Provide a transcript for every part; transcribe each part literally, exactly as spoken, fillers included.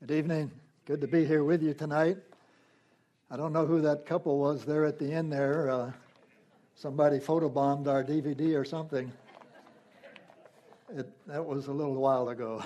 Good evening. Good to be here with you tonight. I don't know who that couple was there at the end there. Uh, somebody photobombed our D V D or something. It, that was a little while ago.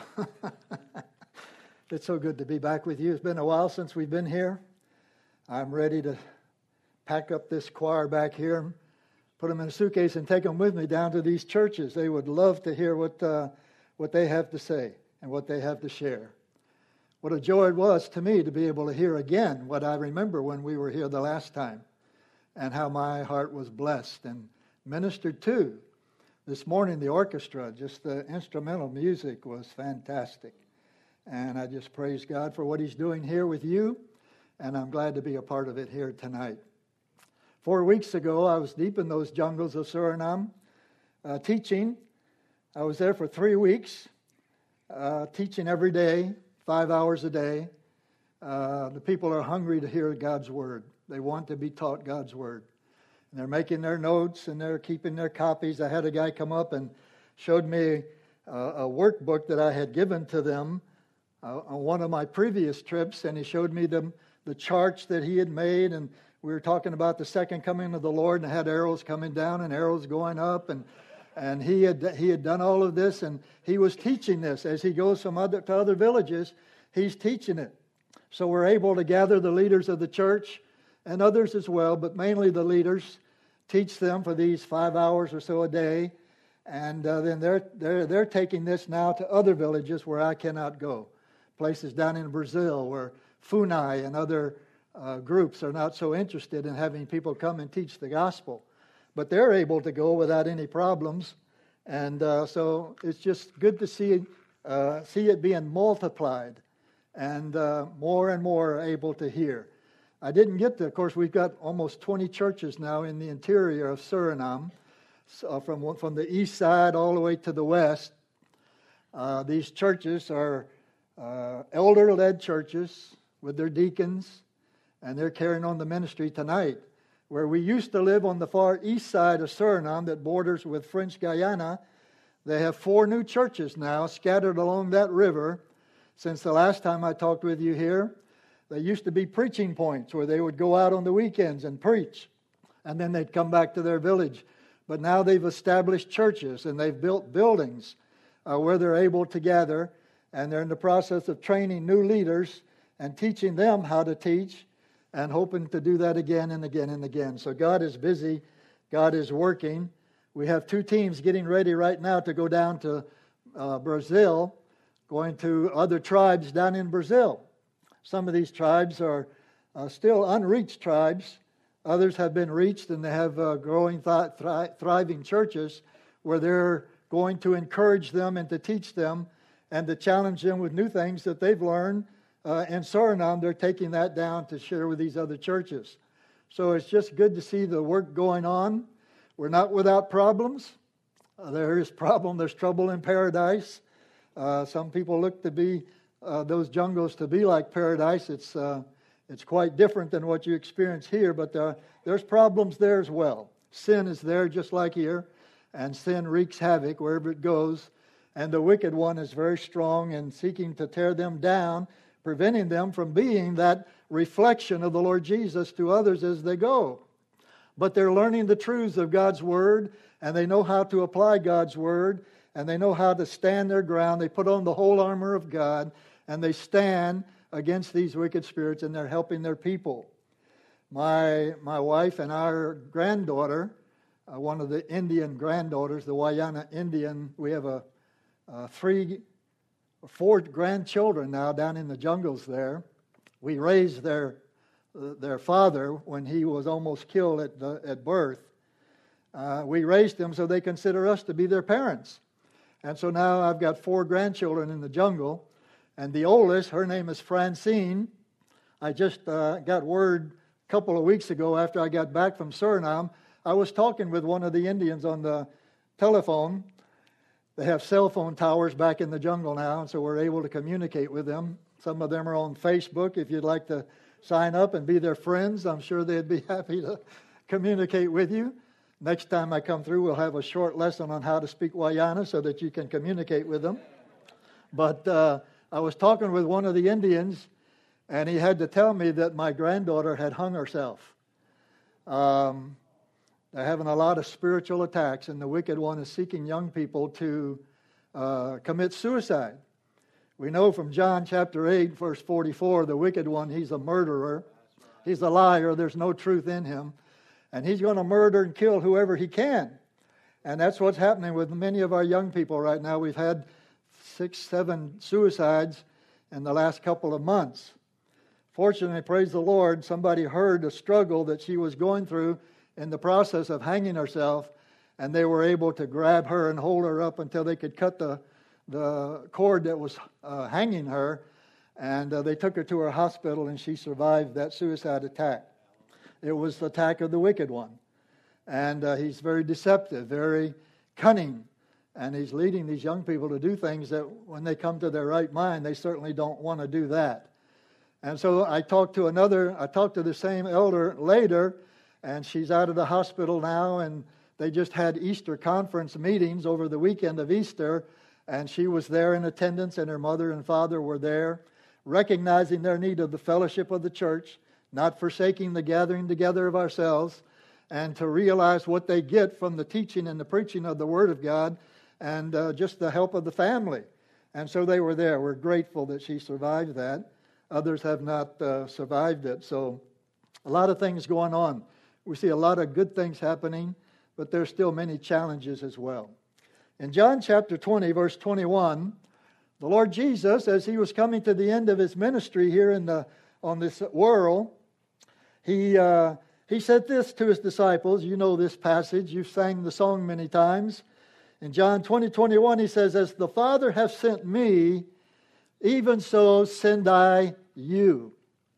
It's so good to be back with you. It's been a while since we've been here. I'm ready to pack up this choir back here, put them in a suitcase, and take them with me down to these churches. They would love to hear what uh, what they have to say and what they have to share. What a joy it was to me to be able to hear again what I remember when we were here the last time, and how my heart was blessed and ministered to. This morning, the orchestra, just the instrumental music was fantastic. And I just praise God for what He's doing here with you, and I'm glad to be a part of it here tonight. Four weeks ago, I was deep in those jungles of Suriname uh, teaching. I was there for three weeks, uh, teaching every day, five hours a day. Uh, the people are hungry to hear God's Word. They want to be taught God's Word. And they're making their notes and they're keeping their copies. I had a guy come up and showed me a, a workbook that I had given to them uh, on one of my previous trips, and he showed me them, the charts that he had made, and we were talking about the second coming of the Lord, and had arrows coming down and arrows going up, and and he had he had done all of this, and he was teaching this as he goes from other to other villages. He's teaching it. So we're able to gather the leaders of the church and others as well, but mainly the leaders, teach them for these five hours or so a day, and uh, then they're they're they're taking this now to other villages where I cannot go, places down in Brazil where Funai and other uh, groups are not so interested in having people come and teach the gospel, but they're able to go without any problems, and uh, so it's just good to see uh, see it being multiplied, and uh, more and more are able to hear. I didn't get to, of course, we've got almost twenty churches now in the interior of Suriname, so from from the east side all the way to the west. Uh, these churches are uh, elder-led churches with their deacons, and they're carrying on the ministry tonight. Where we used to live on the far east side of Suriname that borders with French Guiana, they have four new churches now scattered along that river. Since the last time I talked with you here, they used to be preaching points where they would go out on the weekends and preach, and then they'd come back to their village. But now they've established churches, and they've built buildings uh, where they're able to gather, and they're in the process of training new leaders and teaching them how to teach, and hoping to do that again and again and again. So God is busy. God is working. We have two teams getting ready right now to go down to uh, Brazil, going to other tribes down in Brazil. Some of these tribes are uh, still unreached tribes. Others have been reached, and they have uh, growing, th- thri- thriving churches where they're going to encourage them and to teach them and to challenge them with new things that they've learned. Uh, in Suriname, they're taking that down to share with these other churches. So it's just good to see the work going on. We're not without problems. Uh, there is problem. There's trouble in paradise. Uh, some people look to be uh, those jungles to be like paradise. It's uh, it's quite different than what you experience here, but there, there's problems there as well. Sin is there just like here, and sin wreaks havoc wherever it goes. And the wicked one is very strong in seeking to tear them down, preventing them from being that reflection of the Lord Jesus to others as they go. But they're learning the truths of God's Word, and they know how to apply God's Word, and they know how to stand their ground. They put on the whole armor of God, and they stand against these wicked spirits, and they're helping their people. My my wife and our granddaughter, uh, one of the Indian granddaughters, the Wayana Indian, we have a, a three Four grandchildren now down in the jungles there. We raised their their father when he was almost killed at the, at birth. Uh, we raised them so they consider us to be their parents. And so now I've got four grandchildren in the jungle. And the oldest, her name is Francine. I just uh, got word a couple of weeks ago after I got back from Suriname. I was talking with one of the Indians on the telephone. They have cell phone towers back in the jungle now, and so we're able to communicate with them. Some of them are on Facebook. If you'd like to sign up and be their friends, I'm sure they'd be happy to communicate with you. Next time I come through, we'll have a short lesson on how to speak Wayana so that you can communicate with them. But uh, I was talking with one of the Indians, and he had to tell me that my granddaughter had hung herself. Um, they're having a lot of spiritual attacks, and the wicked one is seeking young people to uh, commit suicide. We know from John chapter eight, verse forty-four, the wicked one, he's a murderer. He's a liar. There's no truth in him. And he's going to murder and kill whoever he can. And that's what's happening with many of our young people right now. We've had six, seven suicides in the last couple of months. Fortunately, praise the Lord, somebody heard the struggle that she was going through in the process of hanging herself, and they were able to grab her and hold her up until they could cut the, the cord that was uh, hanging her, and uh, they took her to her hospital, and she survived that suicide attack. It was the attack of the wicked one, and uh, he's very deceptive, very cunning, and he's leading these young people to do things that when they come to their right mind, they certainly don't want to do that. And so I talked to another, I talked to the same elder later, and she's out of the hospital now, and they just had Easter conference meetings over the weekend of Easter, and she was there in attendance, and her mother and father were there, recognizing their need of the fellowship of the church, not forsaking the gathering together of ourselves, and to realize what they get from the teaching and the preaching of the Word of God, and uh, just the help of the family. And so they were there. We're grateful that she survived that. Others have not uh, survived it. So a lot of things going on. We see a lot of good things happening, but there's still many challenges as well. In John chapter twenty, verse twenty-one, the Lord Jesus, as he was coming to the end of his ministry here in the on this world, he uh, he said this to his disciples. You know this passage. You've sang the song many times. In John twenty, twenty-one, he says, "As the Father hath sent me, even so send I you."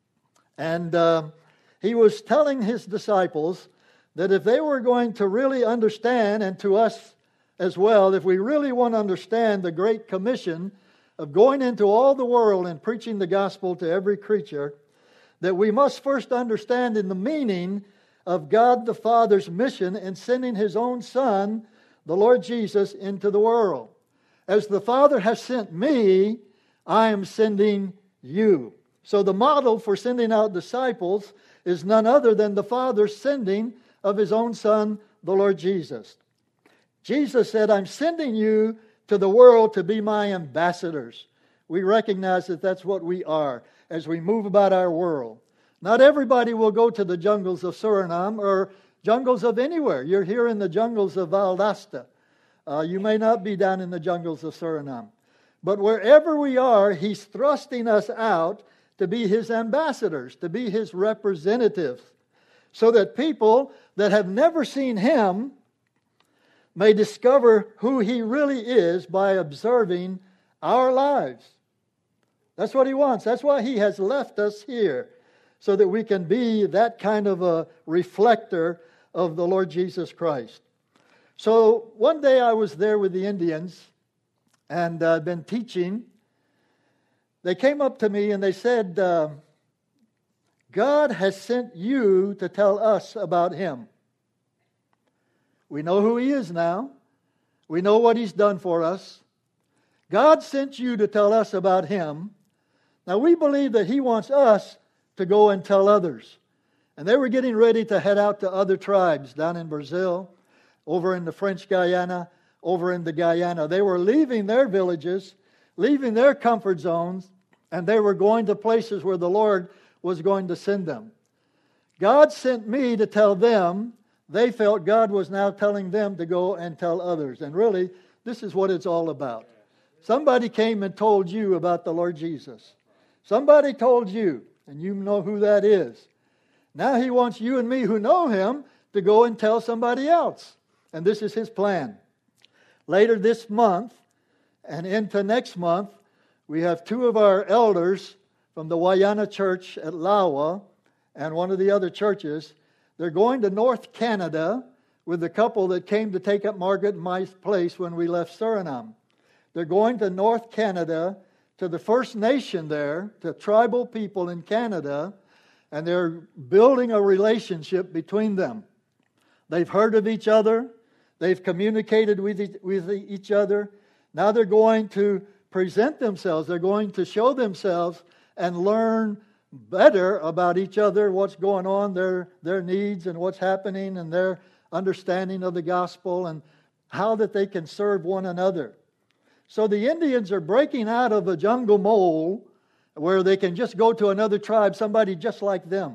And uh, he was telling his disciples that if they were going to really understand, and to us as well, if we really want to understand the Great Commission of going into all the world and preaching the gospel to every creature, that we must first understand in the meaning of God the Father's mission in sending His own Son, the Lord Jesus, into the world. As the Father has sent me, I am sending you. So the model for sending out disciples is none other than the Father's sending of His own Son, the Lord Jesus. Jesus said, "I'm sending you to the world to be my ambassadors." We recognize that that's what we are as we move about our world. Not everybody will go to the jungles of Suriname or jungles of anywhere. You're here in the jungles of Valdosta. Uh, you may not be down in the jungles of Suriname. But wherever we are, He's thrusting us out to be His ambassadors, to be His representatives, so that people that have never seen Him may discover who He really is by observing our lives. That's what He wants. That's why He has left us here, so that we can be that kind of a reflector of the Lord Jesus Christ. So one day I was there with the Indians, and I'd uh, been teaching. They came up to me and they said, uh, "God has sent you to tell us about Him. We know who He is now. We know what He's done for us. God sent you to tell us about Him. Now we believe that He wants us to go and tell others." And they were getting ready to head out to other tribes down in Brazil, over in the French Guiana, over in the Guyana. They were leaving their villages, leaving their comfort zones, and they were going to places where the Lord was going to send them. God sent me to tell them. They felt God was now telling them to go and tell others. And really, this is what it's all about. Somebody came and told you about the Lord Jesus. Somebody told you, and you know who that is. Now He wants you and me who know Him to go and tell somebody else. And this is His plan. Later this month and into next month, we have two of our elders from the Wayana Church at Lawa and one of the other churches. They're going to North Canada with the couple that came to take up Margaret and my place when we left Suriname. They're going to North Canada, to the First Nation there, to tribal people in Canada, and they're building a relationship between them. They've heard of each other. They've communicated with each, with each other. Now they're going to present themselves. They're going to show themselves and learn better about each other, what's going on, their, their needs and what's happening and their understanding of the gospel and how that they can serve one another. So the Indians are breaking out of a jungle mole where they can just go to another tribe, somebody just like them.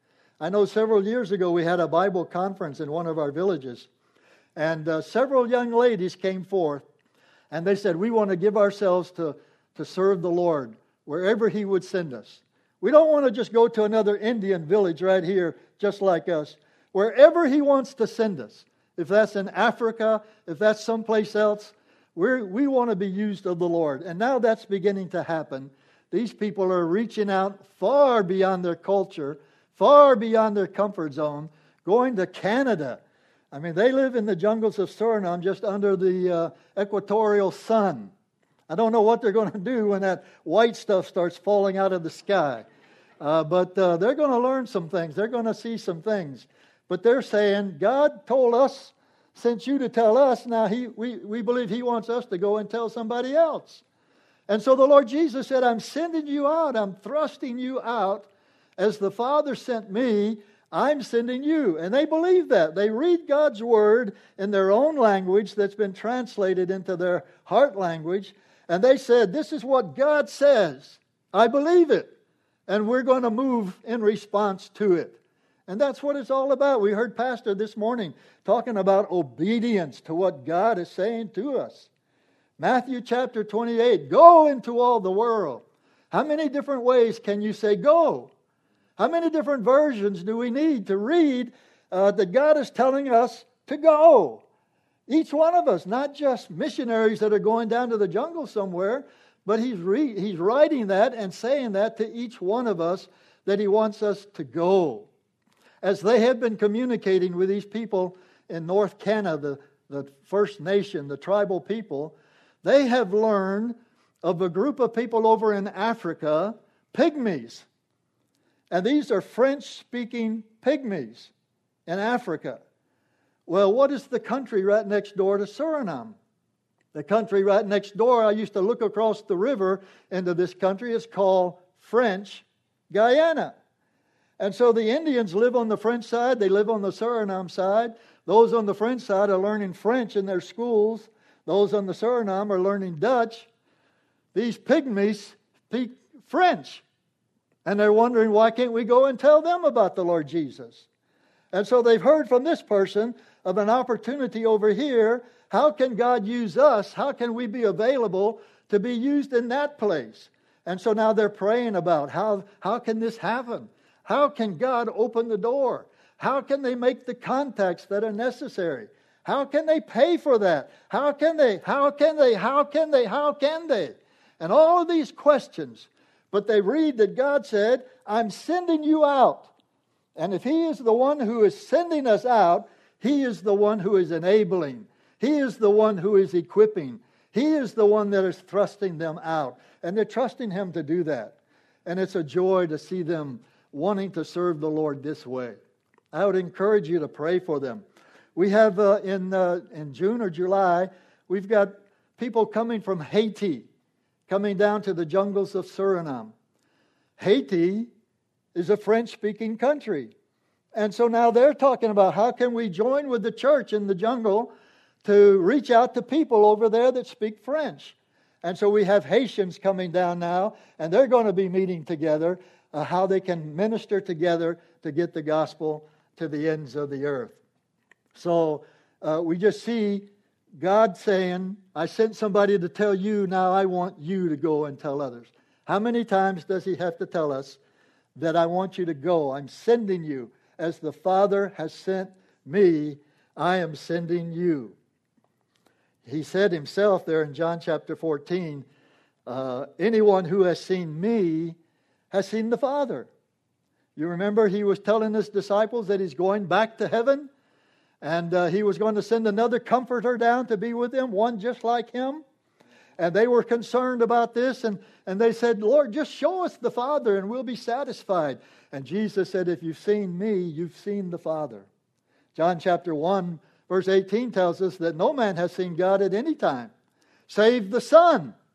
I know several years ago we had a Bible conference in one of our villages, and uh, several young ladies came forth, and they said, we want to give ourselves to, to serve the Lord wherever He would send us. We don't want to just go to another Indian village right here just like us. Wherever He wants to send us, if that's in Africa, if that's someplace else, we're, we want to be used of the Lord. And now that's beginning to happen. These people are reaching out far beyond their culture, far beyond their comfort zone, going to Canada. I mean, they live in the jungles of Suriname just under the uh, equatorial sun. I don't know what they're going to do when that white stuff starts falling out of the sky. Uh, but uh, they're going to learn some things. They're going to see some things. But they're saying, God told us, sent you to tell us. Now he, we, we believe He wants us to go and tell somebody else. And so the Lord Jesus said, I'm sending you out. I'm thrusting you out. As the Father sent me, I'm sending you. And they believe that. They read God's Word in their own language that's been translated into their heart language. And they said, this is what God says. I believe it. And we're going to move in response to it. And that's what it's all about. We heard Pastor this morning talking about obedience to what God is saying to us. Matthew chapter twenty-eight, go into all the world. How many different ways can you say go? How many different versions do we need to read uh, that God is telling us to go? Each one of us, not just missionaries that are going down to the jungle somewhere, but he's, re- he's writing that and saying that to each one of us, that He wants us to go. As they have been communicating with these people in North Canada, the, the First Nation, the tribal people, they have learned of a group of people over in Africa, Pygmies. And these are French-speaking Pygmies in Africa. Well, what is the country right next door to Suriname? The country right next door, I used to look across the river into this country, is called French Guiana. And so the Indians live on the French side, they live on the Suriname side. Those on the French side are learning French in their schools. Those on the Suriname are learning Dutch. These Pygmies speak French. And they're wondering, why can't we go and tell them about the Lord Jesus? And so they've heard from this person of an opportunity over here. How can God use us? How can we be available to be used in that place? And so now they're praying about how, how can this happen? How can God open the door? How can they make the contacts that are necessary? How can they pay for that? How can they? How can they? How can they? How can they? And all of these questions. But they read that God said, I'm sending you out. And if He is the one who is sending us out, He is the one who is enabling. He is the one who is equipping. He is the one that is thrusting them out. And they're trusting Him to do that. And it's a joy to see them wanting to serve the Lord this way. I would encourage you to pray for them. We have uh, in uh, in June or July, we've got people coming from Haiti, coming down to the jungles of Suriname. Haiti is a French-speaking country. And so now they're talking about how can we join with the church in the jungle to reach out to people over there that speak French. And so we have Haitians coming down now, and they're going to be meeting together, uh, how they can minister together to get the gospel to the ends of the earth. So uh, we just see God saying, I sent somebody to tell you, now I want you to go and tell others. How many times does He have to tell us that I want you to go? I'm sending you. As the Father has sent me, I am sending you. He said Himself there in John chapter fourteen, uh, anyone who has seen me has seen the Father. You remember He was telling His disciples that He's going back to heaven, and uh, He was going to send another comforter down to be with them, one just like Him. And they were concerned about this, and, and they said, Lord, just show us the Father and we'll be satisfied. And Jesus said, if you've seen me, you've seen the Father. John chapter one, verse eighteen tells us that no man has seen God at any time, save the Son.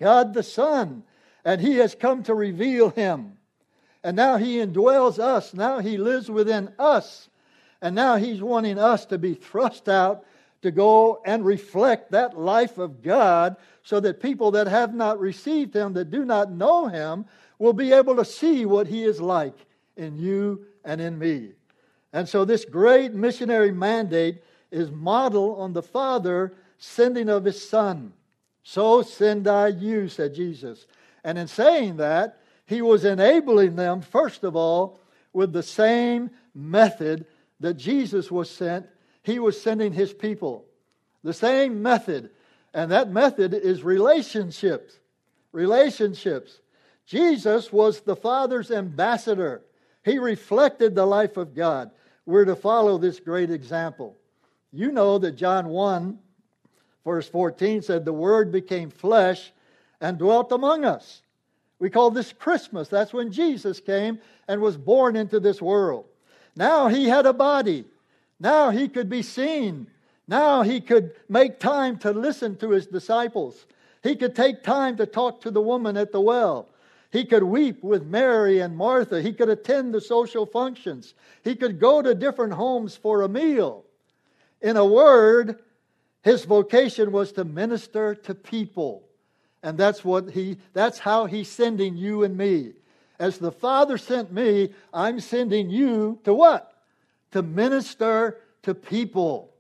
God the Son, and He has come to reveal Him. And now He indwells us. Now He lives within us. And now He's wanting us to be thrust out to go and reflect that life of God so that people that have not received Him, that do not know Him, will be able to see what He is like in you and in me. And so this great missionary mandate is modeled on the Father sending of His Son. So send I you, said Jesus. And in saying that, He was enabling them, first of all, with the same method that Jesus was sent. He was sending His people. The same method. And that method is relationships. Relationships. Jesus was the Father's ambassador. He reflected the life of God. We're to follow this great example. You know that John one, verse fourteen said, the Word became flesh and dwelt among us. We call this Christmas. That's when Jesus came and was born into this world. Now He had a body. Now He could be seen. Now He could make time to listen to His disciples. He could take time to talk to the woman at the well. He could weep with Mary and Martha. He could attend the social functions. He could go to different homes for a meal. In a word, His vocation was to minister to people. And that's what he that's how He's sending you and me. As the Father sent me, I'm sending you to what? To minister to people.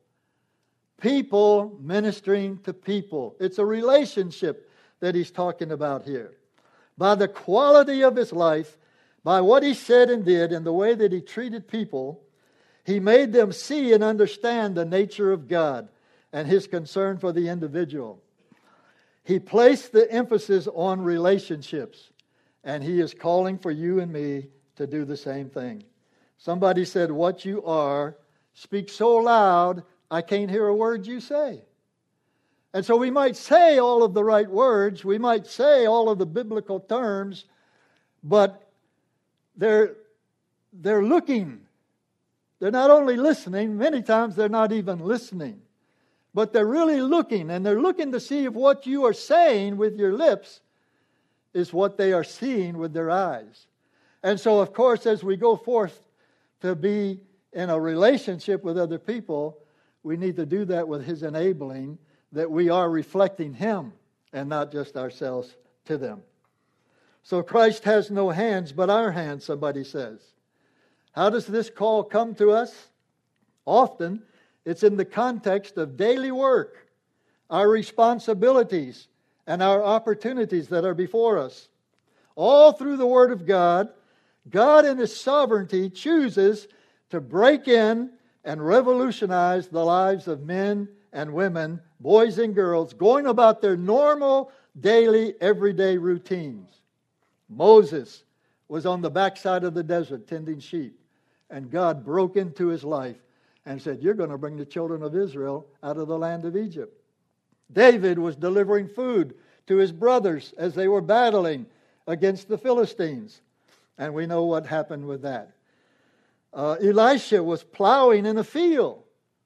People ministering to people. It's a relationship that He's talking about here. By the quality of His life, by what He said and did, and the way that He treated people, He made them see and understand the nature of God and His concern for the individual. He placed the emphasis on relationships, and He is calling for you and me to do the same thing. Somebody said, what you are speaks so loud, I can't hear a word you say. And so we might say all of the right words, we might say all of the biblical terms, but they're, they're looking. They're not only listening, many times they're not even listening. But they're really looking, and they're looking to see if what you are saying with your lips is what they are seeing with their eyes. And so, of course, as we go forth to be in a relationship with other people, we need to do that with His enabling, that we are reflecting Him and not just ourselves to them. So Christ has no hands but our hands, somebody says. How does this call come to us? Often, it's in the context of daily work, our responsibilities, and our opportunities that are before us. All through the Word of God, God in His sovereignty chooses to break in and revolutionize the lives of men and women, boys and girls, going about their normal, daily, everyday routines. Moses was on the backside of the desert tending sheep, and God broke into his life and said, you're going to bring the children of Israel out of the land of Egypt. David was delivering food to his brothers as they were battling against the Philistines. And we know what happened with that. Uh, Elisha was plowing in a field.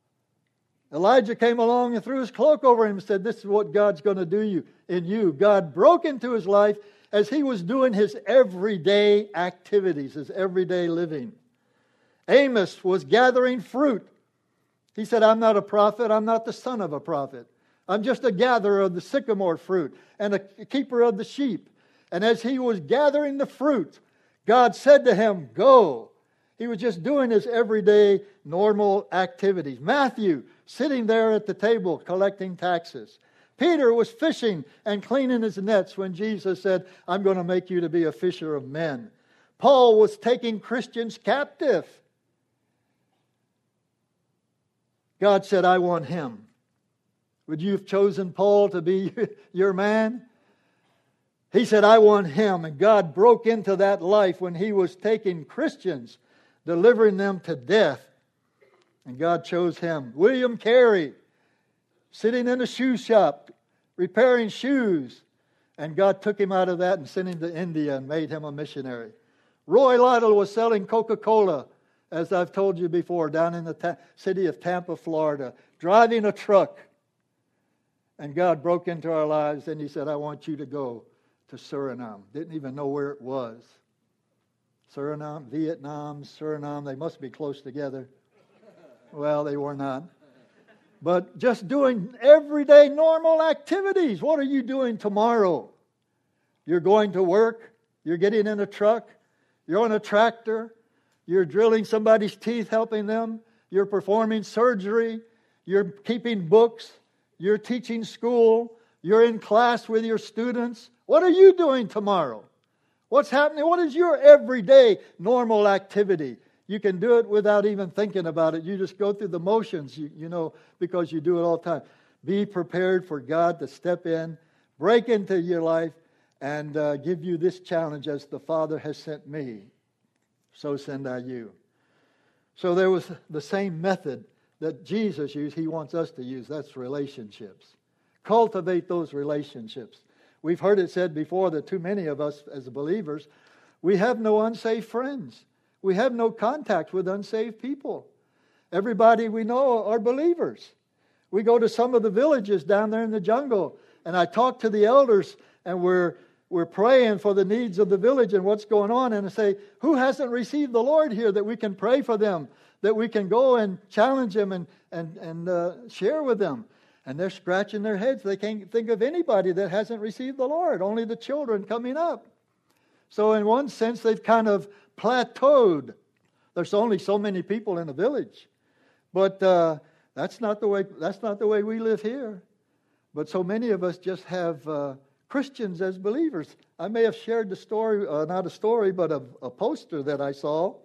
Elijah came along and threw his cloak over him and said, this is what God's going to do you in you. God broke into his life as he was doing his everyday activities, his everyday living. Amos was gathering fruit. He said, I'm not a prophet. I'm not the son of a prophet. I'm just a gatherer of the sycamore fruit and a keeper of the sheep. And as he was gathering the fruit, God said to him, go. He was just doing his everyday normal activities. Matthew, sitting there at the table collecting taxes. Peter was fishing and cleaning his nets when Jesus said, I'm going to make you to be a fisher of men. Paul was taking Christians captive. God said, I want him. Would you have chosen Paul to be your man? He said, I want him. And God broke into that life when he was taking Christians, delivering them to death. And God chose him. William Carey, sitting in a shoe shop, repairing shoes. And God took him out of that and sent him to India and made him a missionary. Roy Lytle was selling Coca-Cola, as I've told you before, down in the ta- city of Tampa, Florida, driving a truck. And God broke into our lives, and He said, I want you to go to Suriname. Didn't even know where it was. Suriname, Vietnam, Suriname, they must be close together. Well, they were not. But just doing everyday normal activities. What are you doing tomorrow? You're going to work. You're getting in a truck. You're on a tractor. You're drilling somebody's teeth, helping them. You're performing surgery. You're keeping books. You're teaching school. You're in class with your students. What are you doing tomorrow? What's happening? What is your everyday normal activity? You can do it without even thinking about it. You just go through the motions, you, you know, because you do it all the time. Be prepared for God to step in, break into your life, and uh, give you this challenge: as the Father has sent me, so send I you. So there was the same method that Jesus used, He wants us to use. That's relationships. Cultivate those relationships. We've heard it said before that too many of us as believers, we have no unsaved friends. We have no contact with unsaved people. Everybody we know are believers. We go to some of the villages down there in the jungle, and I talk to the elders, and we're we're praying for the needs of the village and what's going on, and I say, who hasn't received the Lord here that we can pray for them, that we can go and challenge them and, and, and uh, share with them? And they're scratching their heads. They can't think of anybody that hasn't received the Lord, only the children coming up. So in one sense, they've kind of plateaued. There's only so many people in a village. But uh, that's not the way that's not the way we live here. But so many of us just have uh, Christians as believers. I may have shared the story, uh, not a story, but a, a poster that I saw.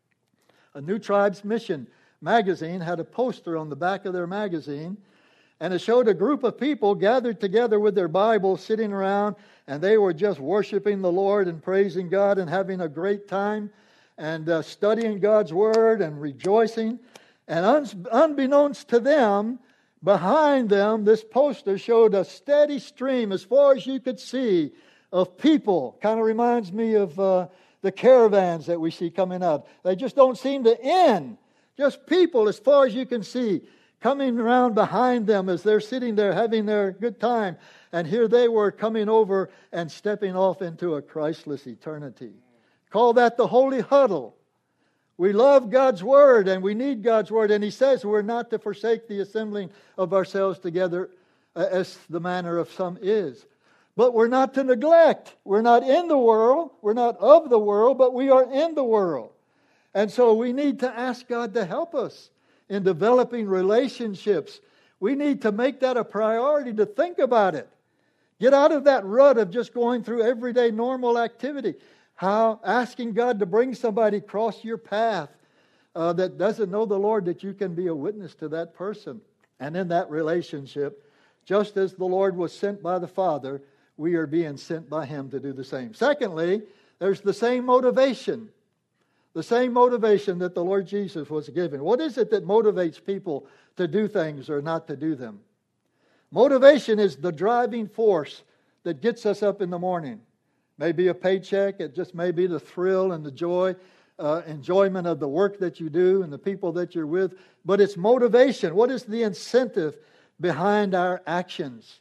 A New Tribes Mission magazine had a poster on the back of their magazine, and it showed a group of people gathered together with their Bibles, sitting around, and they were just worshiping the Lord and praising God and having a great time and uh, studying God's Word and rejoicing. And un- unbeknownst to them, behind them, this poster showed a steady stream, as far as you could see, of people. Kind of reminds me of uh, the caravans that we see coming out. They just don't seem to end. Just people, as far as you can see, coming around behind them as they're sitting there having their good time. And here they were coming over and stepping off into a Christless eternity. Call that the holy huddle. We love God's Word and we need God's Word. And He says we're not to forsake the assembling of ourselves together as the manner of some is. But we're not to neglect. We're not in the world. We're not of the world, but we are in the world. And so we need to ask God to help us in developing relationships. We need to make that a priority, to think about it. Get out of that rut of just going through everyday normal activity. How asking God to bring somebody across your path uh, that doesn't know the Lord, that you can be a witness to that person. And in that relationship, just as the Lord was sent by the Father, we are being sent by Him to do the same. Secondly, there's the same motivation. The same motivation that the Lord Jesus was given. What is it that motivates people to do things or not to do them? Motivation is the driving force that gets us up in the morning. Maybe a paycheck, it just may be the thrill and the joy, uh, enjoyment of the work that you do and the people that you're with. But it's motivation. What is the incentive behind our actions?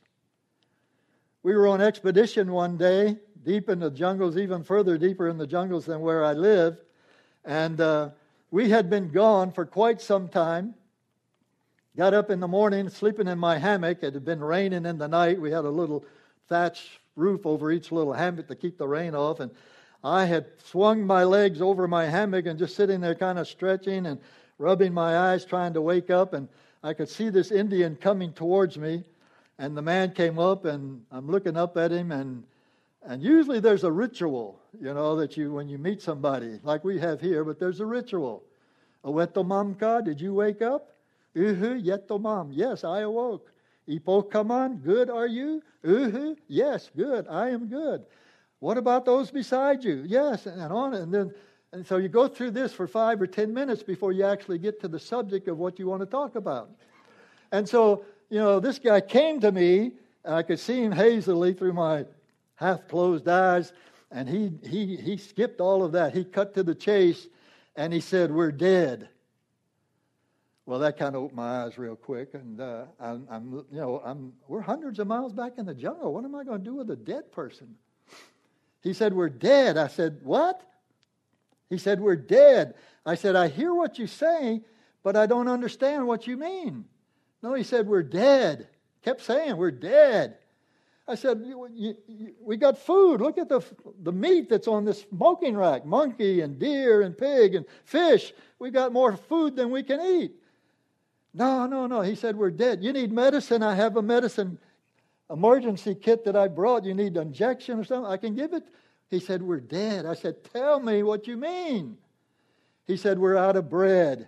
We were on expedition one day, deep in the jungles, even further deeper in the jungles than where I lived. And uh, we had been gone for quite some time. Got up in the morning, sleeping in my hammock. It had been raining in the night. We had a little thatch roof over each little hammock to keep the rain off. And I had swung my legs over my hammock and just sitting there kind of stretching and rubbing my eyes, trying to wake up. And I could see this Indian coming towards me. And the man came up, and I'm looking up at him, and And usually there's a ritual, you know, that you, when you meet somebody, like we have here, but there's a ritual. Awetomam ka, did you wake up? Uhu, yetomam, yes, I awoke. Ipokaman, good are you? Uhu, yes, good, I am good. What about those beside you? Yes, and on, and then, and so you go through this for five or ten minutes before you actually get to the subject of what you want to talk about. And so, you know, this guy came to me, and I could see him hazily through my half-closed eyes, and he he he skipped all of that. He cut to the chase, and he said, "We're dead." Well, that kind of opened my eyes real quick, and uh, I'm, I'm, you know, I'm, we're hundreds of miles back in the jungle. What am I going to do with a dead person? He said, we're dead. I said, what? He said, we're dead. I said, I hear what you say, but I don't understand what you mean. No, he said, we're dead. Kept saying, we're dead. I said, you, you, you, we got food. Look at the the meat that's on this smoking rack. Monkey and deer and pig and fish. We got more food than we can eat. No, no, no. He said, we're dead. You need medicine. I have a medicine emergency kit that I brought. You need an injection or something. I can give it. He said, we're dead. I said, tell me what you mean. He said, we're out of bread.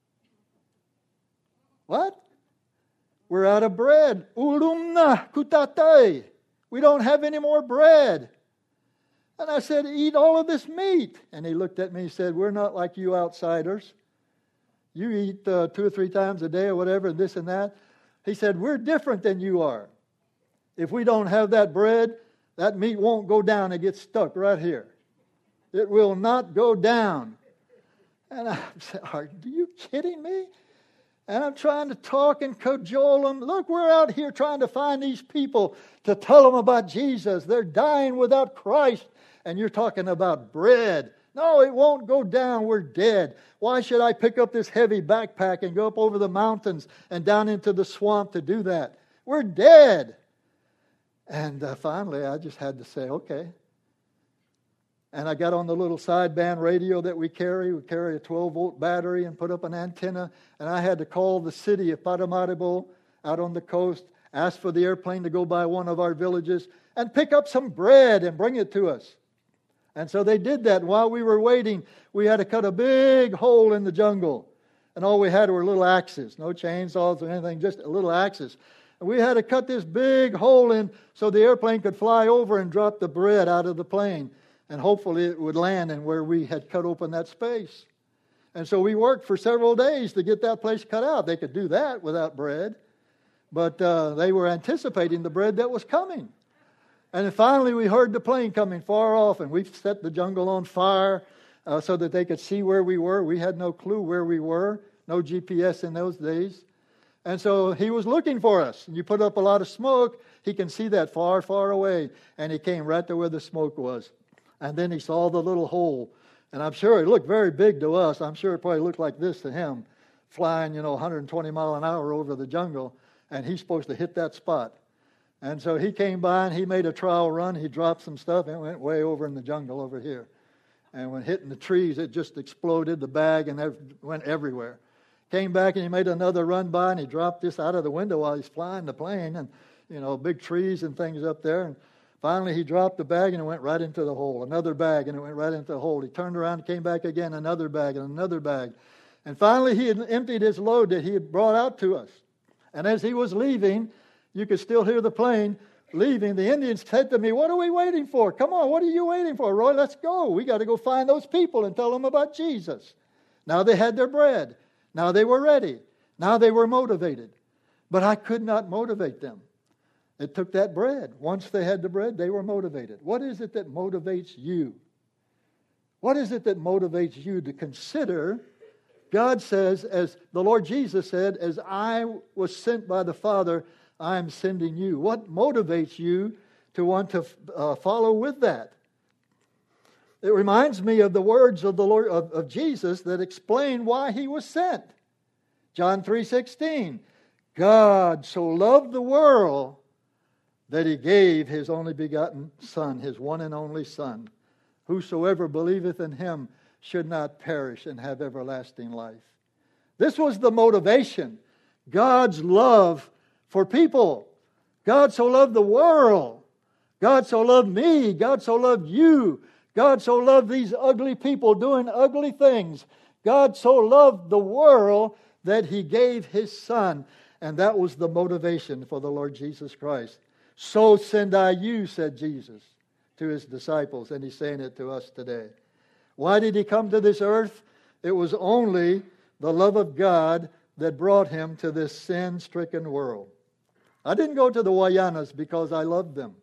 What? We're out of bread. Ulumna kutatay. We don't have any more bread. And I said, eat all of this meat. And he looked at me and said, we're not like you outsiders. You eat uh, two or three times a day or whatever, this and that. He said, we're different than you are. If we don't have that bread, that meat won't go down. It gets stuck right here. It will not go down. And I said, are you kidding me? And I'm trying to talk and cajole them. Look, we're out here trying to find these people to tell them about Jesus. They're dying without Christ. And you're talking about bread. No, it won't go down. We're dead. Why should I pick up this heavy backpack and go up over the mountains and down into the swamp to do that? We're dead. And uh, finally, I just had to say, okay. And I got on the little sideband radio that we carry. We carry a twelve-volt battery and put up an antenna. And I had to call the city of Paramaribo out on the coast, ask for the airplane to go by one of our villages, and pick up some bread and bring it to us. And so they did that. And while we were waiting, we had to cut a big hole in the jungle. And all we had were little axes. No chainsaws or anything, just little axes. And we had to cut this big hole in so the airplane could fly over and drop the bread out of the plane. And hopefully it would land in where we had cut open that space. And so we worked for several days to get that place cut out. They could do that without bread. But uh, they were anticipating the bread that was coming. And then finally we heard the plane coming far off. And we set the jungle on fire uh, so that they could see where we were. We had no clue where we were. No G P S in those days. And so he was looking for us. And you put up a lot of smoke, he can see that far, far away. And he came right to where the smoke was. And then he saw the little hole. And I'm sure it looked very big to us. I'm sure it probably looked like this to him, flying, you know, one hundred twenty miles an hour over the jungle. And he's supposed to hit that spot. And so he came by and he made a trial run. He dropped some stuff and it went way over in the jungle over here. And when hitting the trees, it just exploded, the bag, and it went everywhere. Came back and he made another run by and he dropped this out of the window while he's flying the plane. And, you know, big trees and things up there. And finally, he dropped the bag and it went right into the hole. Another bag and it went right into the hole. He turned around and came back again, another bag and another bag. And finally, he had emptied his load that he had brought out to us. And as he was leaving, you could still hear the plane leaving. The Indians said to me, what are we waiting for? Come on, what are you waiting for, Roy? Let's go. We got to go find those people and tell them about Jesus. Now they had their bread. Now they were ready. Now they were motivated. But I could not motivate them. It took that bread. Once they had the bread, they were motivated. What is it that motivates you? What is it that motivates you to consider? God says, as the Lord Jesus said, as I was sent by the Father, I am sending you. What motivates you to want to uh, follow with that? It reminds me of the words of the Lord of, of Jesus that explain why he was sent. John three sixteen. God so loved the world that he gave his only begotten Son, his one and only Son. Whosoever believeth in him should not perish and have everlasting life. This was the motivation. God's love for people. God so loved the world. God so loved me. God so loved you. God so loved these ugly people doing ugly things. God so loved the world that he gave his Son. And that was the motivation for the Lord Jesus Christ. So send I you, said Jesus to his disciples. And he's saying it to us today. Why did he come to this earth? It was only the love of God that brought him to this sin-stricken world. I didn't go to the Wayanas because I loved them.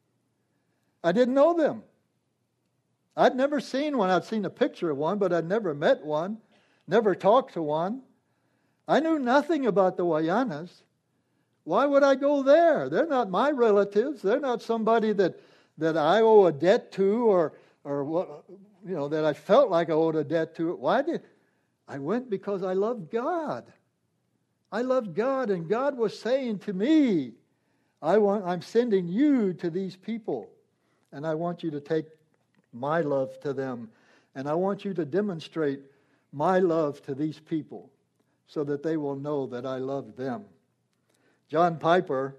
I didn't know them. I'd never seen one. I'd seen a picture of one, but I'd never met one, never talked to one. I knew nothing about the Wayanas. Why would I go there? They're not my relatives. They're not somebody that, that I owe a debt to, or or what, you know, that I felt like I owed a debt to. Why did I went? Because I loved God. I loved God, and God was saying to me, I want, I'm sending you to these people, and I want you to take my love to them, and I want you to demonstrate my love to these people so that they will know that I love them. John Piper,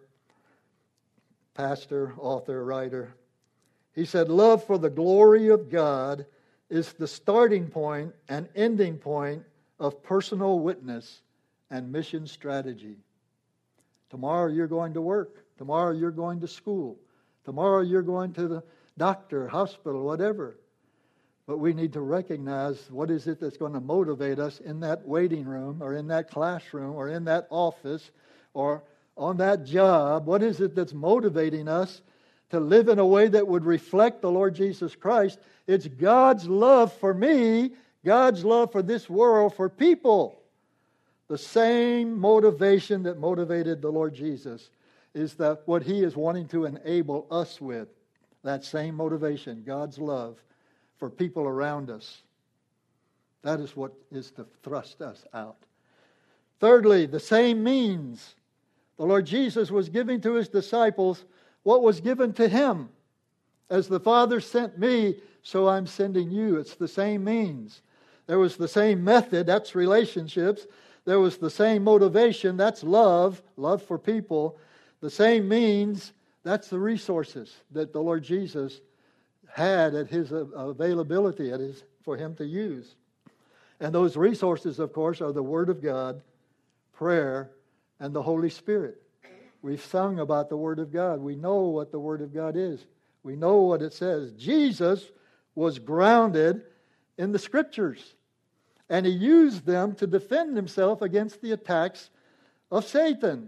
pastor, author, writer, he said, love for the glory of God is the starting point and ending point of personal witness and mission strategy. Tomorrow you're going to work. Tomorrow you're going to school. Tomorrow you're going to the doctor, hospital, whatever. But we need to recognize what is it that's going to motivate us in that waiting room or in that classroom or in that office or on that job. What is it that's motivating us to live in a way that would reflect the Lord Jesus Christ? It's God's love for me, God's love for this world, for people. The same motivation that motivated the Lord Jesus is that what He is wanting to enable us with. That same motivation, God's love for people around us. That is what is to thrust us out. Thirdly, the same means. The Lord Jesus was giving to His disciples what was given to Him. As the Father sent me, so I'm sending you. It's the same means. There was the same method, that's relationships. There was the same motivation, that's love, love for people. The same means, that's the resources that the Lord Jesus had at His availability at his, for Him to use. And those resources, of course, are the Word of God, prayer, and the Holy Spirit. We've sung about the Word of God. We know what the Word of God is. We know what it says. Jesus was grounded in the Scriptures, and He used them to defend Himself against the attacks of Satan.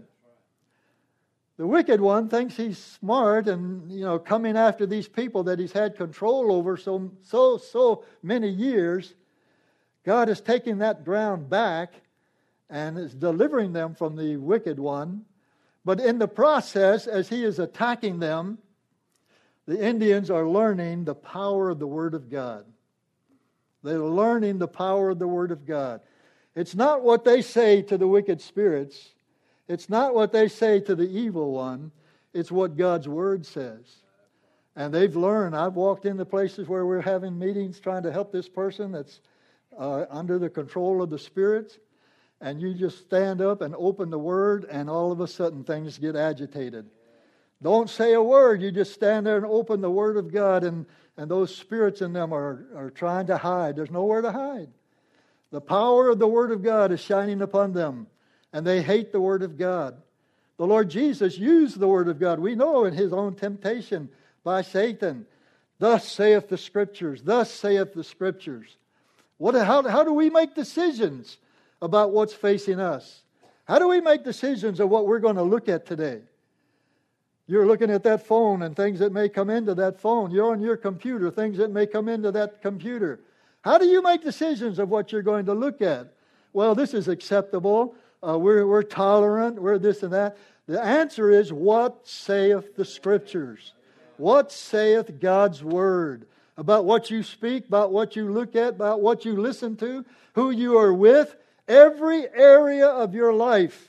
The wicked one thinks he's smart and, you know, coming after these people that he's had control over so, so, so many years. God is taking that ground back and is delivering them from the wicked one. But in the process, as He is attacking them, the Indians are learning the power of the Word of God. They're learning the power of the Word of God. It's not what they say to the wicked spirits. It's not what they say to the evil one. It's what God's Word says. And they've learned. I've walked into places where we're having meetings trying to help this person that's uh, under the control of the spirits. And you just stand up and open the Word, and all of a sudden things get agitated. Don't say a word. You just stand there and open the Word of God, and, and those spirits in them are, are trying to hide. There's nowhere to hide. The power of the Word of God is shining upon them, and they hate the Word of God. The Lord Jesus used the Word of God. We know in His own temptation by Satan. Thus saith the Scriptures. Thus saith the Scriptures. What? How, how do we make decisions about what's facing us? How do we make decisions of what we're going to look at today? You're looking at that phone and things that may come into that phone. You're on your computer, things that may come into that computer. How do you make decisions of what you're going to look at? Well, this is acceptable. Uh, we're, we're tolerant. We're this and that. The answer is, what saith the Scriptures? What saith God's Word? About what you speak, about what you look at, about what you listen to, who you are with. Every area of your life,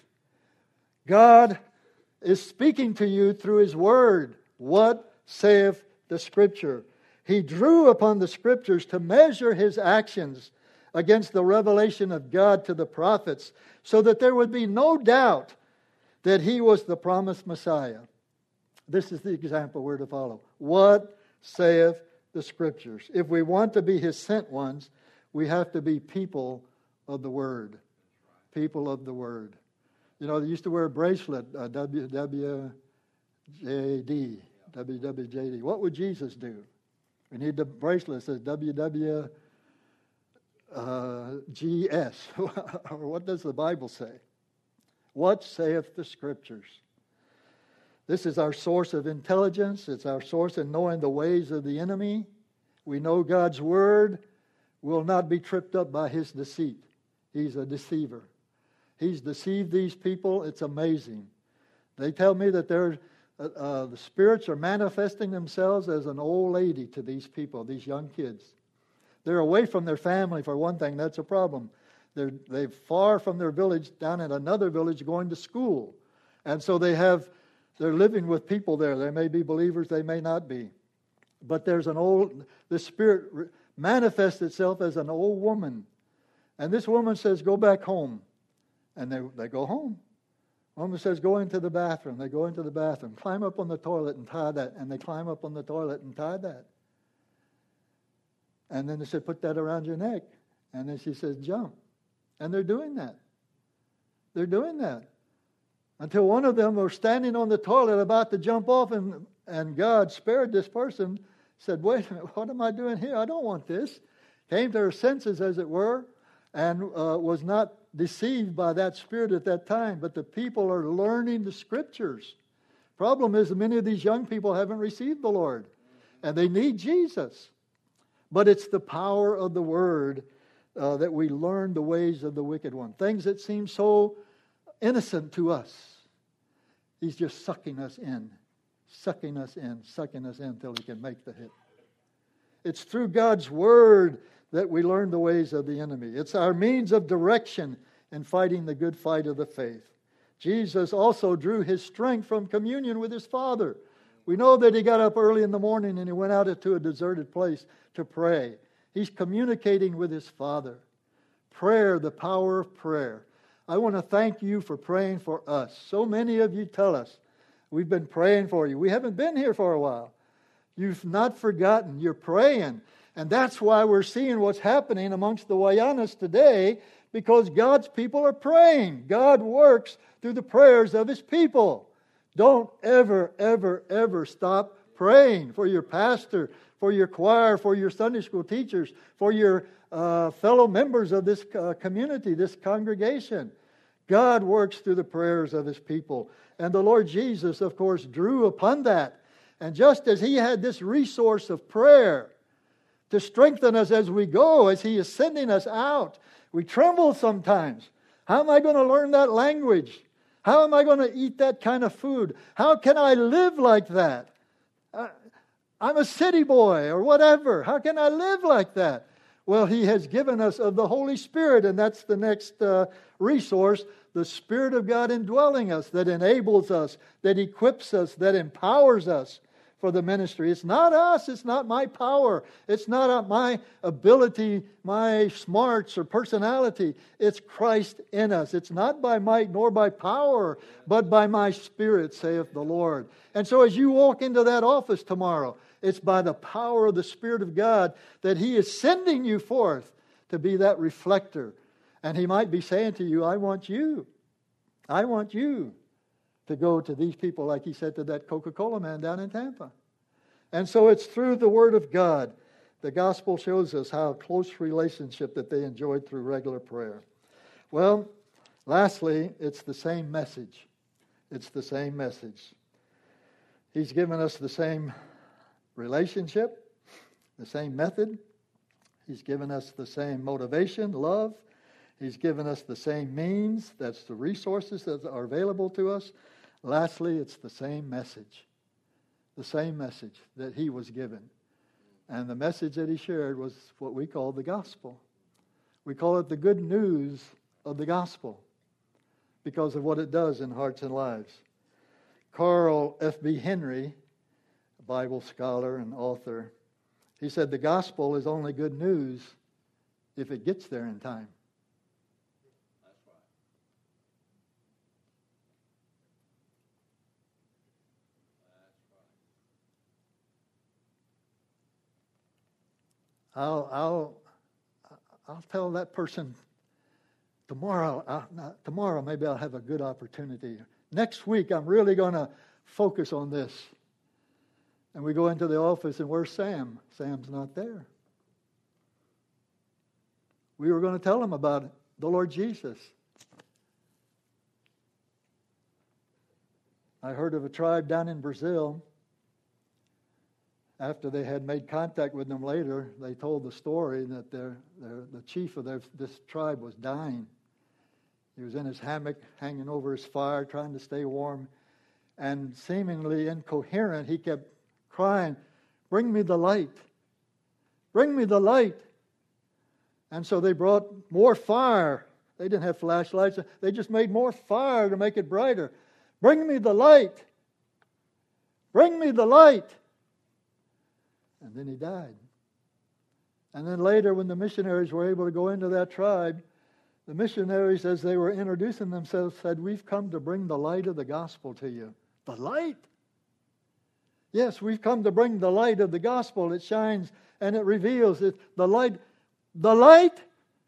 God is speaking to you through His Word. What saith the Scripture? He drew upon the Scriptures to measure His actions against the revelation of God to the prophets, so that there would be no doubt that He was the promised Messiah. This is the example we're to follow. What saith the Scriptures? If we want to be His sent ones, we have to be people of the Word. People of the Word. You know, they used to wear a bracelet, uh, W W J D, W W J D. What would Jesus do? We need the bracelet that says W W G S. Or what does the Bible say? What saith the Scriptures? This is our source of intelligence. It's our source in knowing the ways of the enemy. We know God's Word will not be tripped up by his deceit. He's a deceiver. He's deceived these people. It's amazing. They tell me that they're, uh, uh, the spirits are manifesting themselves as an old lady to these people, these young kids. They're away from their family, for one thing. That's a problem. They're they're far from their village, down in another village, going to school. And so they have, they're living with people there. They may be believers, they may not be. But there's an old, the spirit manifests itself as an old woman. And this woman says, go back home. And they, they go home. Woman says, go into the bathroom. They go into the bathroom. Climb up on the toilet and tie that. And they climb up on the toilet and tie that. And then they said, put that around your neck. And then she says, jump. And they're doing that. They're doing that. Until one of them was standing on the toilet about to jump off, and, and God spared this person, said, wait a minute, what am I doing here? I don't want this. Came to her senses, as it were, and uh, was not deceived by that spirit at that time. But the people are learning the Scriptures. Problem is that many of these young people haven't received the Lord, and they need Jesus. But it's the power of the Word uh, that we learn the ways of the wicked one. Things that seem so innocent to us. He's just sucking us in, sucking us in, sucking us in until he can make the hit. It's through God's Word that we learn the ways of the enemy. It's our means of direction in fighting the good fight of the faith. Jesus also drew his strength from communion with his Father. We know that he got up early in the morning and he went out into a deserted place to pray. He's communicating with his Father. Prayer, the power of prayer. I want to thank you for praying for us. So many of you tell us, we've been praying for you. We haven't been here for a while. You've not forgotten. You're praying. And that's why we're seeing what's happening amongst the Wayanas today, because God's people are praying. God works through the prayers of his people. Don't ever, ever, ever stop praying for your pastor, for your choir, for your Sunday school teachers, for your uh, fellow members of this uh, community, this congregation. God works through the prayers of his people. And the Lord Jesus, of course, drew upon that. And just as he had this resource of prayer to strengthen us as we go, as he is sending us out, we tremble sometimes. How am I going to learn that language? How am I going to eat that kind of food? How can I live like that? Uh, I'm a city boy or whatever. How can I live like that? Well, he has given us of the Holy Spirit, and that's the next uh, resource, the Spirit of God indwelling us, that enables us, that equips us, that empowers us for the ministry. It's not us. It's not my power. It's not my ability, my smarts or personality. It's Christ in us. It's not by might nor by power, but by my Spirit, saith the Lord. And so as you walk into that office tomorrow, it's by the power of the Spirit of God that he is sending you forth to be that reflector. And he might be saying to you, I want you. I want you to go to these people like he said to that Coca-Cola man down in Tampa. And so it's through the Word of God. The gospel shows us how close relationship that they enjoyed through regular prayer. Well, lastly, it's the same message. It's the same message. He's given us the same relationship, the same method. He's given us the same motivation, love. He's given us the same means. That's the resources that are available to us. Lastly, it's the same message. The same message that he was given. And the message that he shared was what we call the gospel. We call it the good news of the gospel because of what it does in hearts and lives. Carl F B Henry, a Bible scholar and author, he said the gospel is only good news if it gets there in time. I'll, I'll, I'll tell that person tomorrow. I'll, not, tomorrow, maybe I'll have a good opportunity. Next week, I'm really going to focus on this. And we go into the office, and where's Sam? Sam's not there. We were going to tell him about the Lord Jesus. I heard of a tribe down in Brazil. After they had made contact with them later, they told the story that their, their, the chief of their, this tribe was dying. He was in his hammock, hanging over his fire, trying to stay warm. And seemingly incoherent, he kept crying, "Bring me the light. Bring me the light." And so they brought more fire. They didn't have flashlights. They just made more fire to make it brighter. "Bring me the light. Bring me the light." And then he died. And then later, when the missionaries were able to go into that tribe, the missionaries, as they were introducing themselves, said, "We've come to bring the light of the gospel to you." The light? Yes, we've come to bring the light of the gospel. It shines and it reveals it. The light. The light?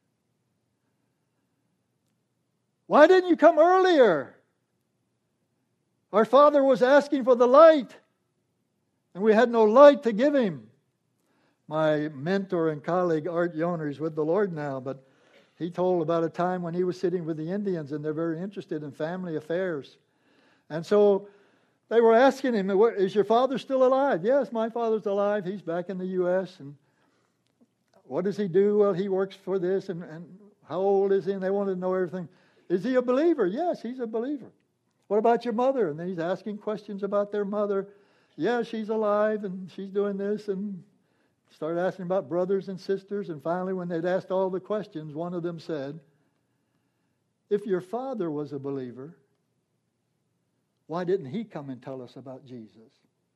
Why didn't you come earlier? Our father was asking for the light, and we had no light to give him. My mentor and colleague, Art Yoner, is with the Lord now, but he told about a time when he was sitting with the Indians, and they're very interested in family affairs. And so they were asking him, "Is your father still alive?" "Yes, my father's alive. He's back in the U S" And what does he do? "Well, he works for this." And, and how old is he? And they wanted to know everything. "Is he a believer?" "Yes, he's a believer." "What about your mother?" And then he's asking questions about their mother. "Yeah, she's alive and she's doing this." And started asking about brothers and sisters. And finally, when they'd asked all the questions, one of them said, "If your father was a believer, why didn't he come and tell us about Jesus?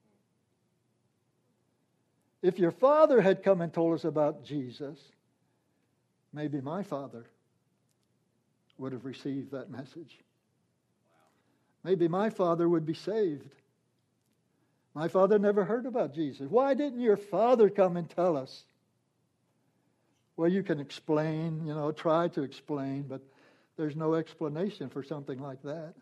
If your father had come and told us about Jesus, maybe my father would have received that message. Maybe my father would be saved. My father never heard about Jesus. Why didn't your father come and tell us?" Well, you can explain, you know, try to explain, but there's no explanation for something like that.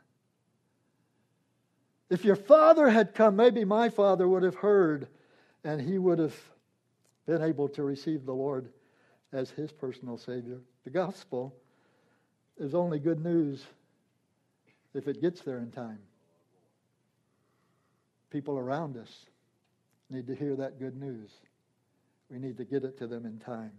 If your father had come, maybe my father would have heard, and he would have been able to receive the Lord as his personal Savior. The gospel is only good news if it gets there in time. People around us need to hear that good news. We need to get it to them in time.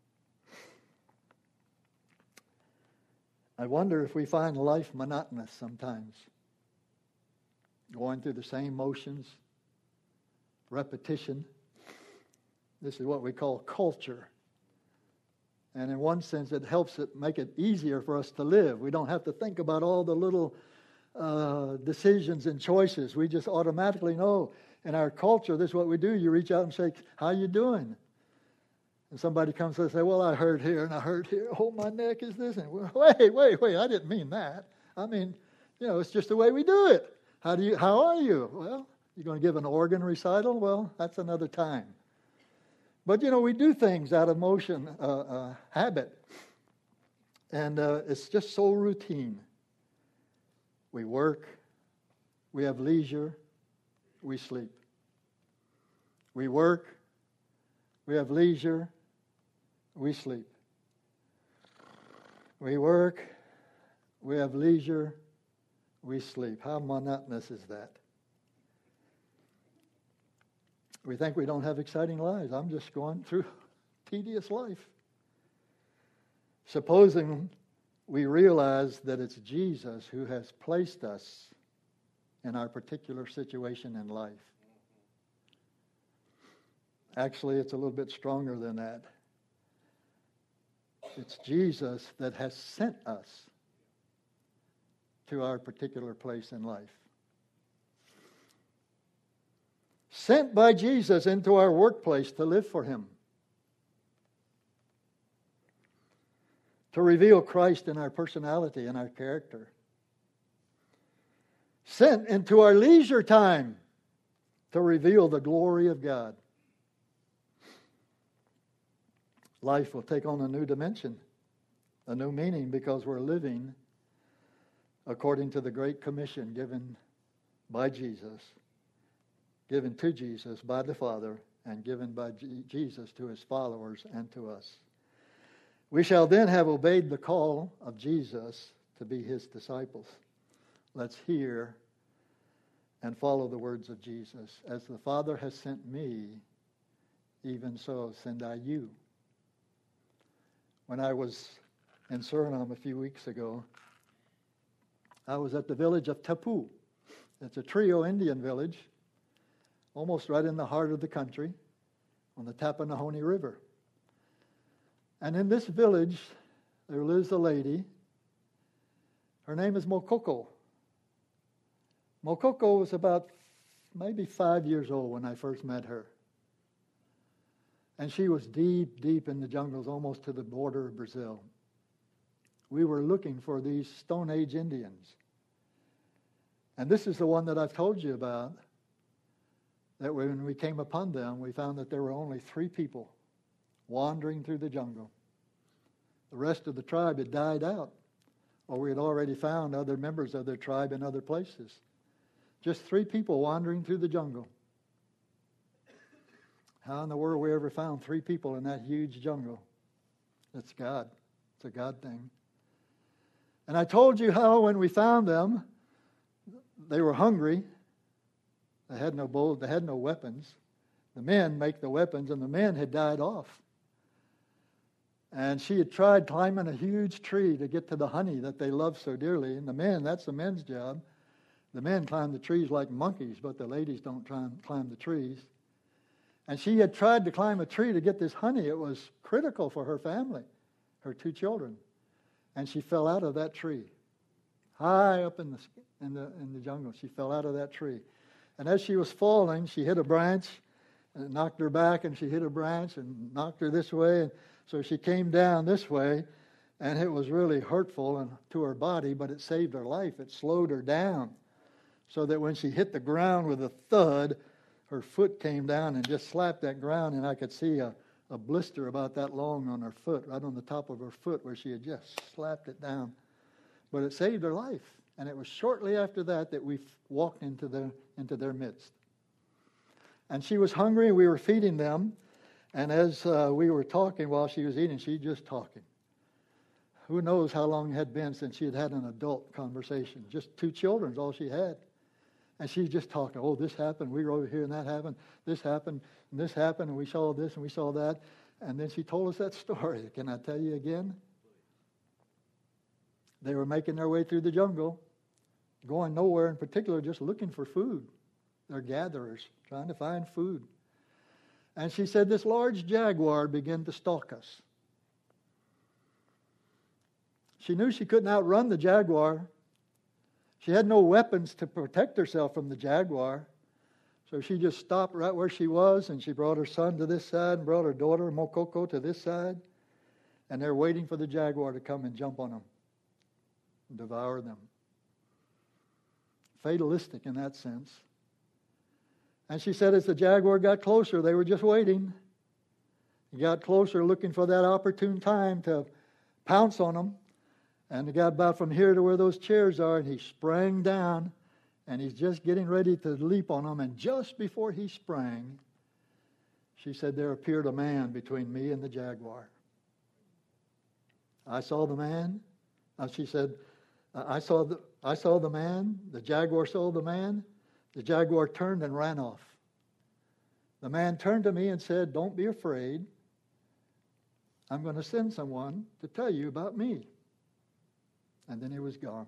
I wonder if we find life monotonous sometimes. Going through the same motions, repetition. This is what we call culture. And in one sense, it helps it make it easier for us to live. We don't have to think about all the little uh, decisions and choices. We just automatically know. In our culture, this is what we do. You reach out and say, "How you doing?" And somebody comes and say, "Well, I hurt here and I hurt here. Oh, my neck is this." And wait, wait, wait, I didn't mean that. I mean, you know, it's just the way we do it. How do you? How are you? Well, you're going to give an organ recital? Well, that's another time. But, you know, we do things out of motion, uh, uh, habit. And uh, it's just so routine. We work. We have leisure. We sleep. We work. We have leisure. We sleep. We work. We have leisure. We sleep. How monotonous is that? We think we don't have exciting lives. I'm just going through tedious life. Supposing we realize that it's Jesus who has placed us in our particular situation in life. Actually, it's a little bit stronger than that. It's Jesus that has sent us to our particular place in life. Sent by Jesus into our workplace to live for Him. To reveal Christ in our personality and our character. Sent into our leisure time to reveal the glory of God. Life will take on a new dimension, a new meaning, because we're living according to the Great Commission given by Jesus, given to Jesus by the Father, and given by G- Jesus to His followers and to us. We shall then have obeyed the call of Jesus to be His disciples. Let's hear and follow the words of Jesus. As the Father has sent me, even so send I you. When I was in Suriname a few weeks ago, I was at the village of Tapu. It's a Trio Indian village, almost right in the heart of the country, on the Tappanahoney River. And in this village, there lives a lady. Her name is Mokoko. Mokoko was about maybe five years old when I first met her. And she was deep, deep in the jungles, almost to the border of Brazil. We were looking for these Stone Age Indians. And this is the one that I've told you about, that when we came upon them, we found that there were only three people wandering through the jungle. The rest of the tribe had died out, or we had already found other members of their tribe in other places. Just three people wandering through the jungle. How in the world we ever found three people in that huge jungle? It's God. It's a God thing. And I told you how when we found them, they were hungry. They had no bow, they had no weapons. The men make the weapons, and the men had died off. And she had tried climbing a huge tree to get to the honey that they love so dearly. And the men, that's the men's job. The men climb the trees like monkeys, but the ladies don't try and climb the trees. And she had tried to climb a tree to get this honey. It was critical for her family, her two children. And she fell out of that tree. High up in the in the in the jungle, she fell out of that tree. And as she was falling, she hit a branch, and it knocked her back, and she hit a branch and knocked her this way. And so she came down this way, and it was really hurtful and to her body, but it saved her life. It slowed her down, so that when she hit the ground with a thud, her foot came down and just slapped that ground, and I could see a, a blister about that long on her foot, right on the top of her foot, where she had just slapped it down. But it saved her life. And it was shortly after that that we walked into their, into their midst. And she was hungry. We were feeding them. And as uh, we were talking while she was eating, she just talking. Who knows how long it had been since she had had an adult conversation. Just two children is all she had. And she's just talking. Oh, this happened. We were over here and that happened. This happened and this happened. And we saw this and we saw that. And then she told us that story. Can I tell you again? They were making their way through the jungle, going nowhere in particular, just looking for food. They're gatherers, trying to find food. And she said this large jaguar began to stalk us. She knew she couldn't outrun the jaguar. She had no weapons to protect herself from the jaguar. So she just stopped right where she was, and she brought her son to this side and brought her daughter, Mokoko, to this side. And they're waiting for the jaguar to come and jump on them and devour them. Fatalistic in that sense. And she said as the jaguar got closer, they were just waiting. He got closer looking for that opportune time to pounce on them. And he got about from here to where those chairs are, and he sprang down, and he's just getting ready to leap on them. And just before he sprang, she said, there appeared a man between me and the jaguar. I saw the man. Uh, she said, I saw the I saw the man. The jaguar saw the man. The jaguar turned and ran off. The man turned to me and said, don't be afraid. I'm going to send someone to tell you about me. And then he was gone.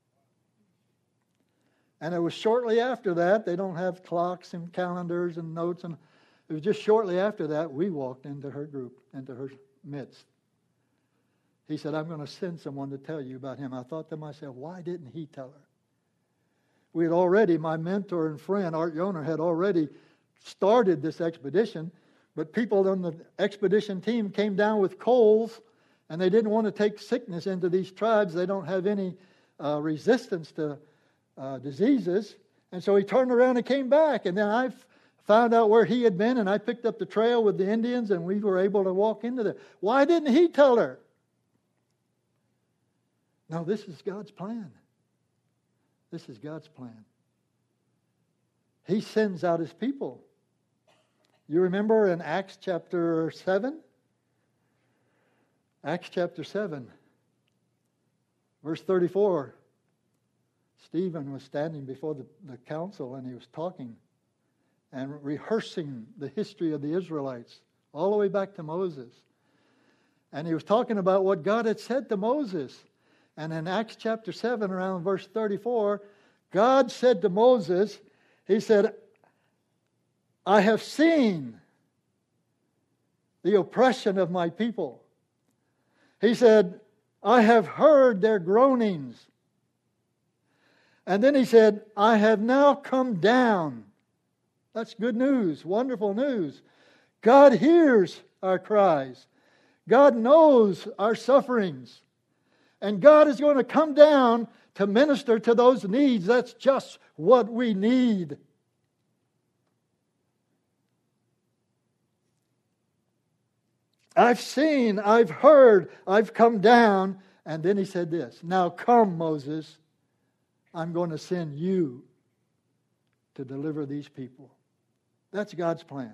And it was shortly after that, they don't have clocks and calendars and notes, and it was just shortly after that we walked into her group, into her midst. He said, I'm going to send someone to tell you about him. I thought to myself, why didn't he tell her? We had already, my mentor and friend, Art Yoner, had already started this expedition, but people on the expedition team came down with colds, and they didn't want to take sickness into these tribes. They don't have any uh, resistance to uh, diseases. And so he turned around and came back. And then I found out where he had been, and I picked up the trail with the Indians, and we were able to walk into there. Why didn't he tell her? No, this is God's plan. This is God's plan. He sends out his people. You remember in Acts chapter seven? Acts chapter seven, verse thirty-four. Stephen was standing before the, the council, and he was talking and rehearsing the history of the Israelites all the way back to Moses. And he was talking about what God had said to Moses. And in Acts chapter seven, around verse thirty-four, God said to Moses, He said, I have seen the oppression of my people. He said, I have heard their groanings. And then He said, I have now come down. That's good news, wonderful news. God hears our cries. God knows our sufferings. And God is going to come down to minister to those needs. That's just what we need. I've seen, I've heard, I've come down. And then He said this, now come, Moses, I'm going to send you to deliver these people. That's God's plan.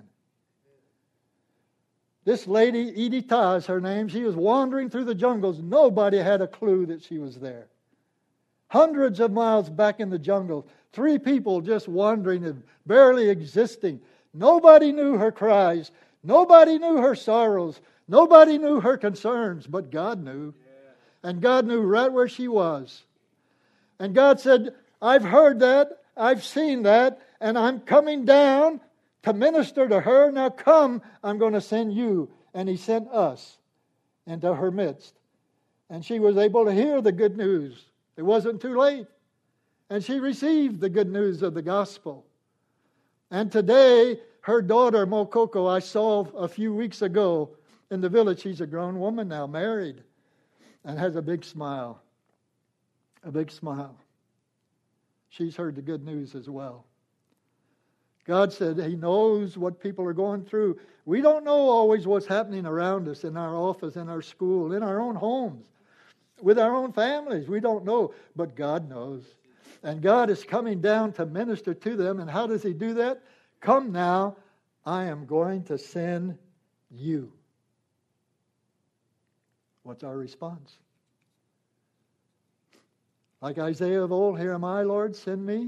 This lady, Edita is her name, she was wandering through the jungles. Nobody had a clue that she was there. Hundreds of miles back in the jungle, three people just wandering and barely existing. Nobody knew her cries. Nobody knew her sorrows. Nobody knew her concerns, but God knew. And God knew right where she was. And God said, I've heard that, I've seen that, and I'm coming down to minister to her. Now come, I'm going to send you. And He sent us into her midst. And she was able to hear the good news. It wasn't too late. And she received the good news of the gospel. And today, her daughter, Mokoko, I saw a few weeks ago in the village. She's a grown woman now, married, and has a big smile. A big smile. She's heard the good news as well. God said He knows what people are going through. We don't know always what's happening around us in our office, in our school, in our own homes, with our own families. We don't know, but God knows. And God is coming down to minister to them. And how does He do that? Come now, I am going to send you. What's our response? Like Isaiah of old, here am I, Lord, send me.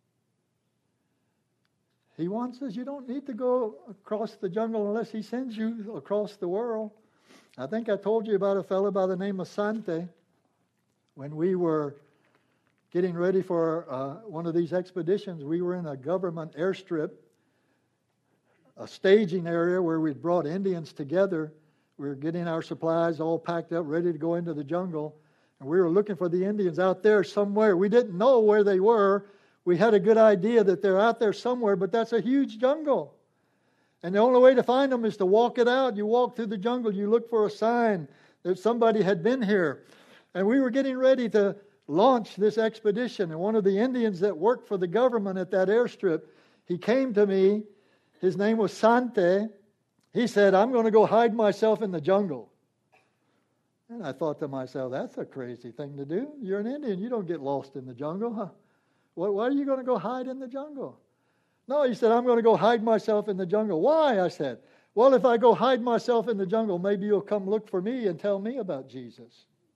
He wants us. You don't need to go across the jungle unless He sends you across the world. I think I told you about a fellow by the name of Sante. When we were getting ready for uh, one of these expeditions, we were in a government airstrip, a staging area where we'd brought Indians together. We were getting our supplies all packed up, ready to go into the jungle. And we were looking for the Indians out there somewhere. We didn't know where they were. We had a good idea that they're out there somewhere, but that's a huge jungle. And the only way to find them is to walk it out. You walk through the jungle, you look for a sign that somebody had been here. And we were getting ready to launch this expedition. And one of the Indians that worked for the government at that airstrip, he came to me. His name was Sante. He said, I'm going to go hide myself in the jungle. And I thought to myself, that's a crazy thing to do. You're an Indian. You don't get lost in the jungle. Huh? Why are you going to go hide in the jungle? No, he said, I'm going to go hide myself in the jungle. Why? I said, well, if I go hide myself in the jungle, maybe you'll come look for me and tell me about Jesus.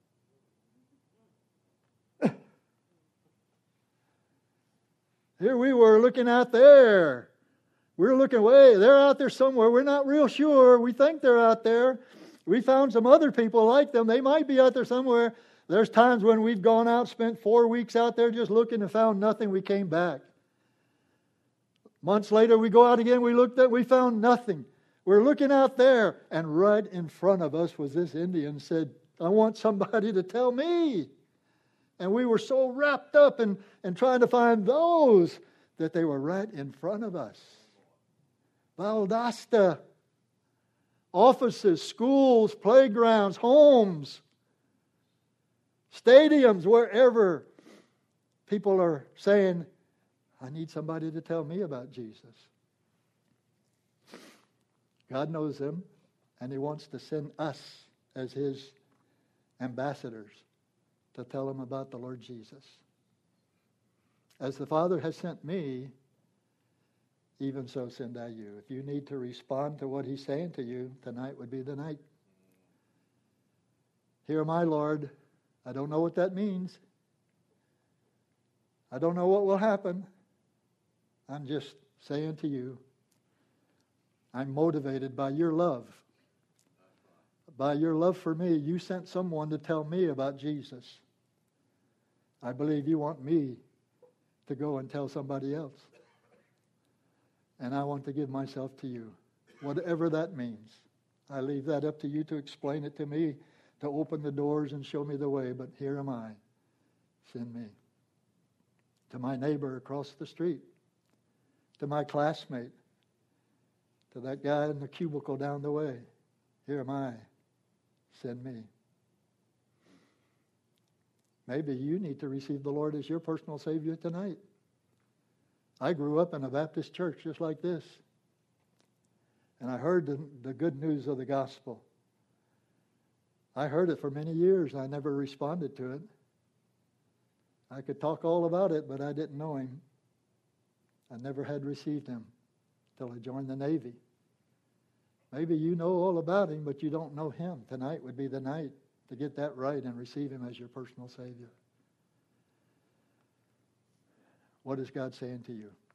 Here we were looking out there. We were looking way, they're out there somewhere. We're not real sure. We think they're out there. We found some other people like them. They might be out there somewhere. There's times when we've gone out, spent four weeks out there just looking and found nothing. We came back. Months later, we go out again. We looked at, we found nothing. We're looking out there, and right in front of us was this Indian said, I want somebody to tell me. And we were so wrapped up in, in trying to find those that they were right in front of us. Valdosta. Offices, schools, playgrounds, homes, stadiums, wherever people are saying, I need somebody to tell me about Jesus. God knows them, and He wants to send us as His ambassadors to tell them about the Lord Jesus. As the Father has sent me, even so send I you. If you need to respond to what He's saying to you, tonight would be the night. Here am I, Lord. I don't know what that means. I don't know what will happen. I'm just saying to you, I'm motivated by your love. By your love for me, you sent someone to tell me about Jesus. I believe you want me to go and tell somebody else. And I want to give myself to you, whatever that means. I leave that up to you to explain it to me, to open the doors and show me the way, but here am I. Send me. To my neighbor across the street, to my classmate, to that guy in the cubicle down the way. Here am I. Send me. Maybe you need to receive the Lord as your personal Savior tonight. I grew up in a Baptist church just like this. And I heard the, the good news of the gospel. I heard it for many years. I never responded to it. I could talk all about it, but I didn't know him. I never had received him until I joined the Navy. Maybe you know all about him, but you don't know him. Tonight would be the night to get that right and receive him as your personal Savior. What is God saying to you?